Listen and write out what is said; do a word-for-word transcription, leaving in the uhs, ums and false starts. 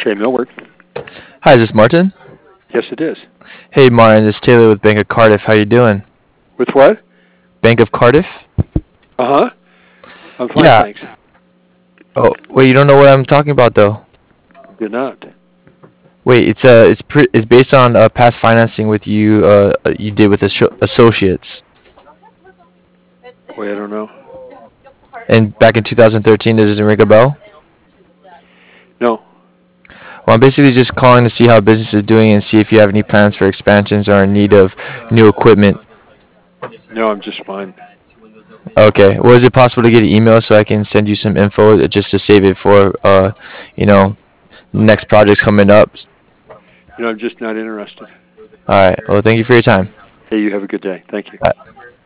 Shay Millward. Hi, is this Martin? Yes, it is. Hey, Martin, this is Taylor with Bank of Cardiff. How you doing? With what? Bank of Cardiff? Uh huh. I'm fine, Yeah. thanks. Oh, wait, you don't know what I'm talking about though. Did not. Wait, it's uh, it's pre- it's based on uh, past financing with you uh uh, you did with asso- associates, Wait, I don't know. and back in two thousand thirteen. Does it ring a bell? No. Well, I'm basically just calling to see how business is doing and see if you have any plans for expansions or in need of new equipment. No, I'm just fine. Okay. Well, is it possible to get an email so I can send you some info uh, just to save it for uh, you know, next projects coming up? You know, I'm just not interested. All right. Well, thank you for your time. Hey, you have a good day. Thank you. Bye.